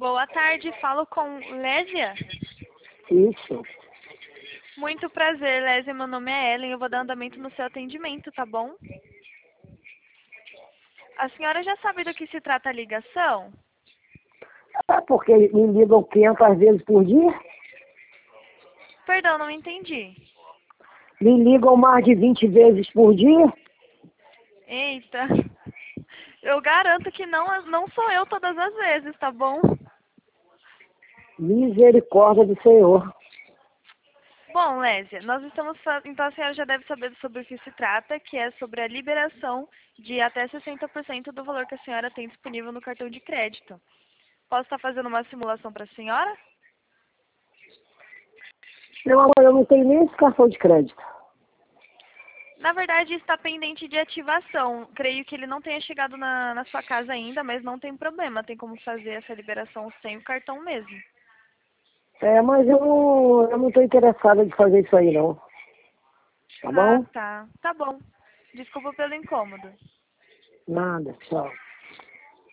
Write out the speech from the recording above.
Boa tarde, falo com Lésia. Isso. Muito prazer, Lésia. Meu nome é Ellen. Eu vou dar andamento no seu atendimento, tá bom? A senhora já sabe do que se trata a ligação? É porque me ligam 500 vezes por dia? Perdão, não entendi. Me ligam mais de 20 vezes por dia? Eita. Eu garanto que não sou eu todas as vezes, tá bom? Misericórdia do Senhor. Bom, Lésia, nós estamos então a senhora já deve saber sobre o que se trata, que é sobre a liberação de até 60% do valor que a senhora tem disponível no cartão de crédito. Posso estar fazendo uma simulação para a senhora? Meu amor, eu não tenho nem esse cartão de crédito. Na verdade, está pendente de ativação. Creio que ele não tenha chegado na sua casa ainda, mas não tem problema. Tem como fazer essa liberação sem o cartão mesmo. Mas eu não estou interessada em fazer isso aí, não. Tá Ah, bom? tá. Tá bom. Desculpa pelo incômodo. Nada, tchau.